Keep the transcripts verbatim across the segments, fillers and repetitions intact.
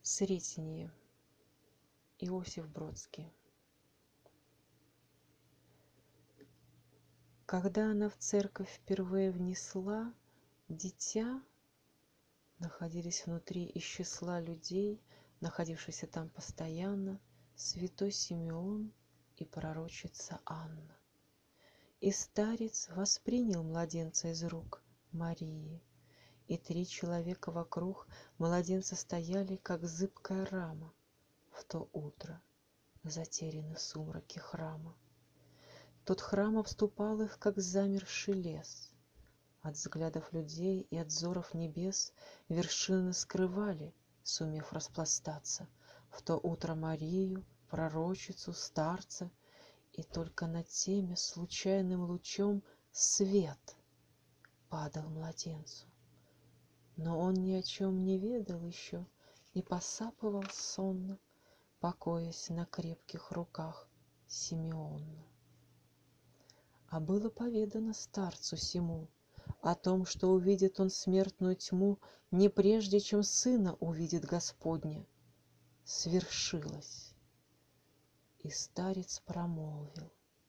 Сретение. Иосиф Бродский. Когда она в церковь впервые внесла дитя, находились внутри из числа людей, находившихся там постоянно, святой Симеон и пророчица Анна. И старец воспринял младенца из рук Марии, и три человека вокруг младенца стояли, как зыбкая рама, в то утро, затеряны в сумраке храма. Тот храм обступал их, как замерзший лес. От взглядов людей и от взоров небес вершины скрывали, сумев распластаться, в то утро Марию, пророчицу, старца, и только над теми случайным лучом свет падал младенцу. Но он ни о чем не ведал еще и посапывал сонно, покоясь на крепких руках Симеона. А было поведано старцу сему о том, что увидит он смертную тьму не прежде, чем сына увидит Господня. Свершилось. И старец промолвил: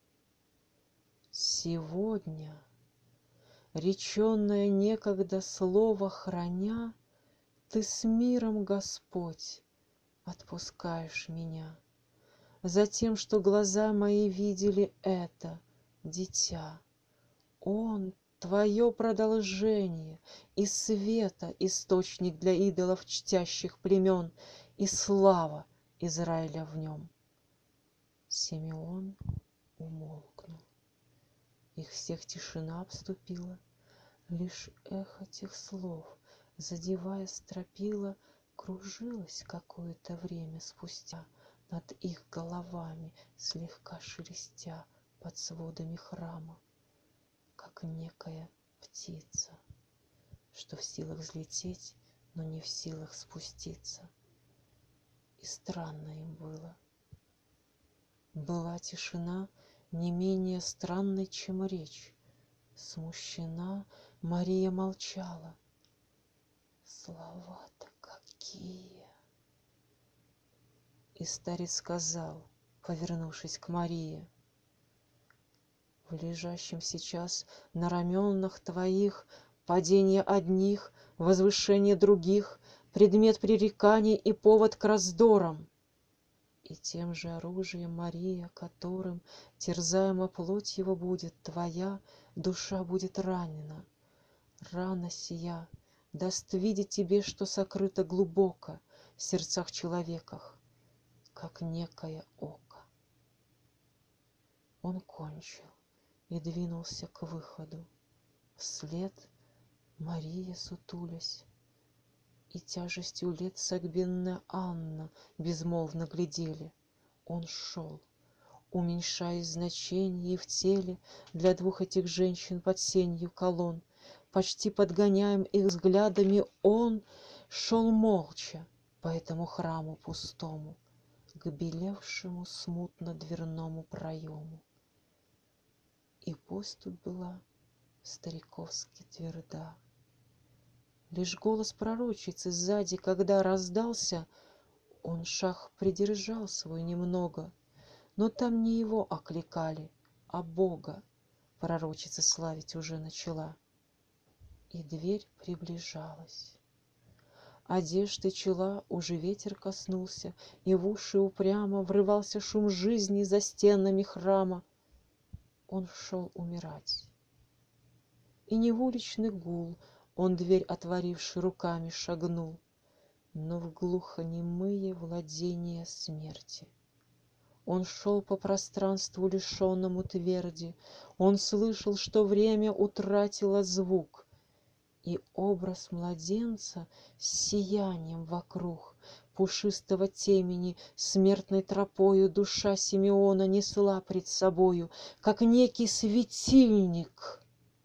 сегодня, реченное некогда слово храня, ты с миром, Господь, отпускаешь меня, за тем, что глаза мои видели это дитя. Он — твое продолжение, и света источник для идолов чтящих племен, и слава Израиля в нем. Симеон умолкнул. Их всех тишина обступила, лишь эхо тех слов, задевая стропила, кружилось какое-то время спустя над их головами, слегка шелестя под сводами храма, как некая птица, что в силах взлететь, но не в силах спуститься. И странно им было. Была тишина не менее странной, чем речь. Смущена Мария молчала. Слова-то какие! И старец сказал, повернувшись к Марии: в лежащем сейчас на раменах твоих падение одних, возвышение других, предмет пререканий и повод к раздорам. И тем же оружием, Мария, которым терзаема плоть его будет твоя, душа будет ранена. Рана сия даст видеть тебе, что сокрыто глубоко в сердцах человеках, как некое око. Он кончил и двинулся к выходу. Вслед Мария, сутулясь, и тяжестью лет согбенная Анна безмолвно глядели. Он шел, уменьшаясь значение и в теле для двух этих женщин под сенью колонн. Почти подгоняем их взглядами, он шел молча по этому храму пустому, к белевшему смутно дверному проему. И поступь была стариковски тверда. Лишь голос пророчицы сзади, когда раздался, он шаг придержал свой немного, но там не его окликали, а Бога пророчица славить уже начала. И дверь приближалась. Одежды чела уже ветер коснулся, и в уши упрямо врывался шум жизни за стенами храма. Он шел умирать. И не в уличный гул он, дверь отворивши, руками шагнул, но в глухонемые владения смерти. Он шел по пространству, лишенному тверди, он слышал, что время утратило звук, и образ младенца с сиянием вокруг пушистого темени смертной тропою душа Симеона несла пред собою, как некий светильник,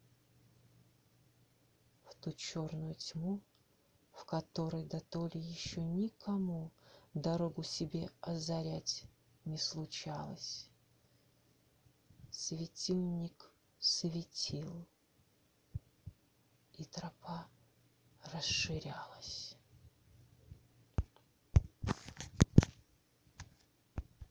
в ту черную тьму, в которой дотоле еще никому дорогу себе озарять не случалось. Светильник светил, и тропа расширялась.